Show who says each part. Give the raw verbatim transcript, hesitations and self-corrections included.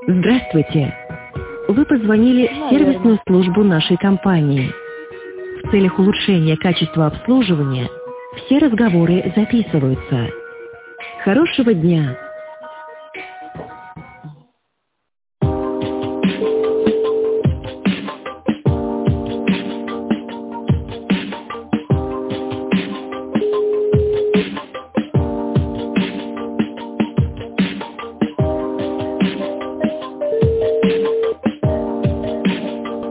Speaker 1: Здравствуйте! Вы позвонили в сервисную службу нашей компании. В целях улучшения качества обслуживания все разговоры записываются. Хорошего дня!